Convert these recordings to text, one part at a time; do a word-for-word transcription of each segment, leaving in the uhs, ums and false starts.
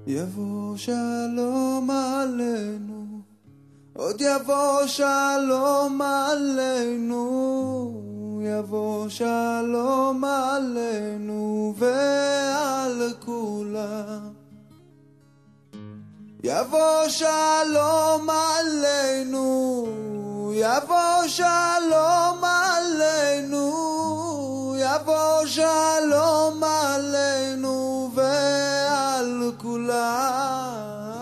יבוא שלום עלינו, עוד יבוא שלום עלינו, יבוא שלום עלינו ועל כולם. יבוא שלום עלינו, יבוא שלום עלינו, יבוא שלום עלינו ועל כולם.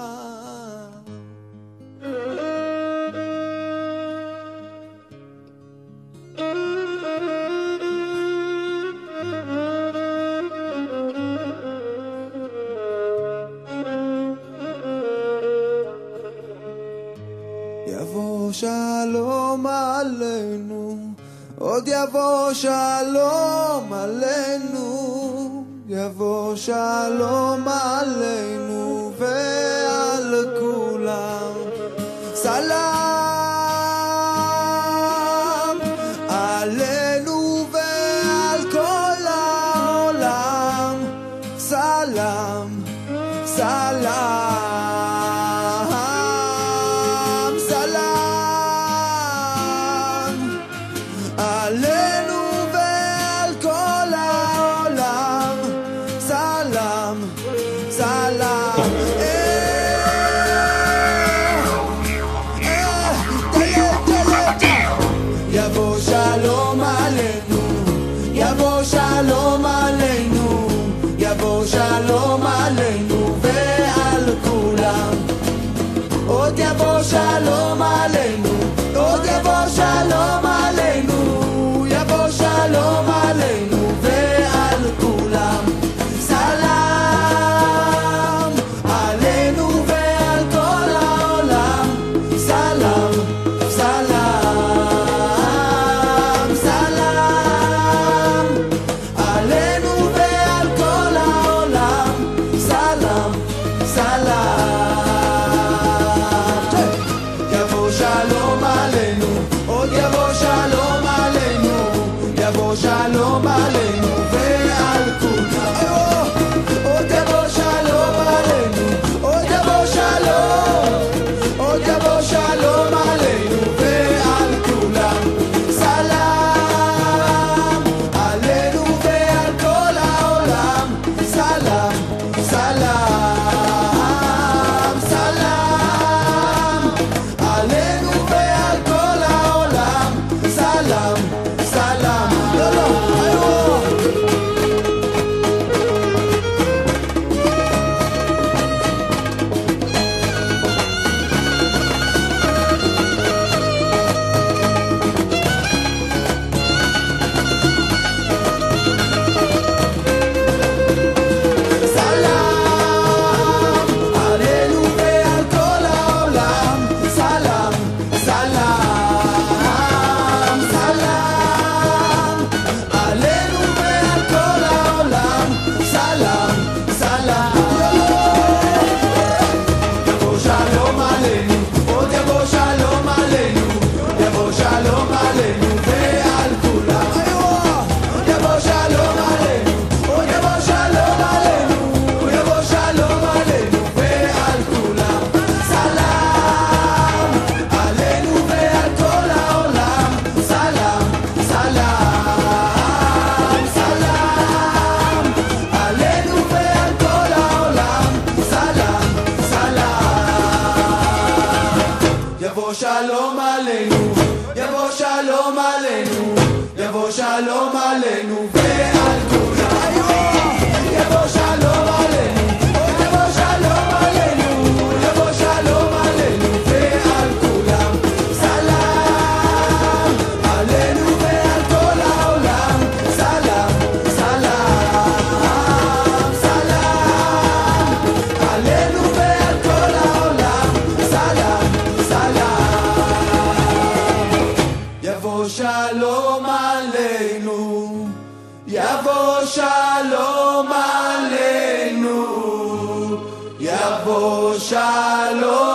יבוא שלום עלינו, עוד יבוא שלום עלינו, יבוא שלום עלינו ועל כולם. סלם עלינו ועל כל העולם, סלם, סלם. יבוא שלום עלינו, יבוא שלום עלינו, יבוא שלום עלינו ועל כולם. עוד יבוא שלום עלינו, עוד יבוא שלום עלינו, יבוא שלום עלינו ועל כולם. סלם עלינו ועל כל העולם, סלם, סלם. שלום עלינו ועל כולם. עוד יבוא שלום עלינו, עוד יבוא שלום, עוד יבוא שלום עלינו ועל כולם. סלם עלינו ועל כל העולם, סלם, סלם, סלם עלינו ועל כל העולם, סלם, סלם. יבוא שלום עלינו, יבוא שלום עלינו, יבוא שלום עלינו ועל כולם. יבוא שלום עלינו, עוד יבוא שלום עלינו, יבוא שלום עלינו ועל כולם. סלם עלינו ועל כל העולם, סלם, סלם, סלם עלינו ועל כל העולם, סלם, יבוא שלום עלינו, יבוא שלום עלינו, יבוא שלום